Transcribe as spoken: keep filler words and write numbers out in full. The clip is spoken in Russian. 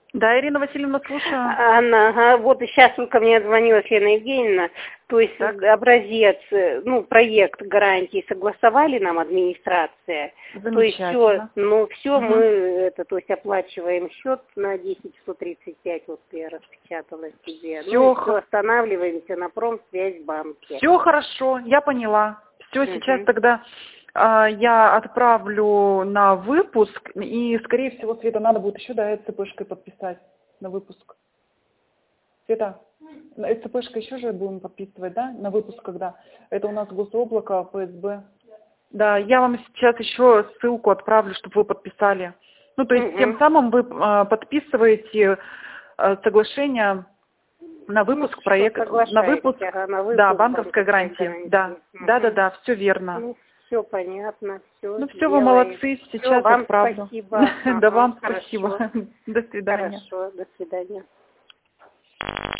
Да, Ирина Васильевна, слушаю. Анна, ага, вот сейчас ко мне звонила Лена Евгеньевна, то есть Так. образец, ну, проект гарантии согласовали нам администрация, то есть все, ну, все угу. мы, это, то есть оплачиваем счет на десять сто тридцать пять, вот я распечатала себе, все ну, и все, останавливаемся на Промсвязьбанке. Все хорошо, я поняла. Все, угу. Сейчас тогда а, я отправлю на выпуск, и, скорее всего, Света, надо будет еще, да, ЦПшкой подписать на выпуск. Света, ЦПшкой еще же будем подписывать, да, на выпуск, когда? Это у нас Гособлако, ФСБ. Да, я вам сейчас еще ссылку отправлю, чтобы вы подписали. Ну, то есть, угу. тем самым вы а, подписываете а, соглашение на выпуск ну, проекта, на выпуск, ага, на выпуск да, банковской гарантии. гарантии. Да, угу. да, да, да, все верно. Ну, все понятно, все. Ну, все, вы молодцы, сейчас вам отправлю. Спасибо. Да, вам спасибо. До свидания. Хорошо, до свидания.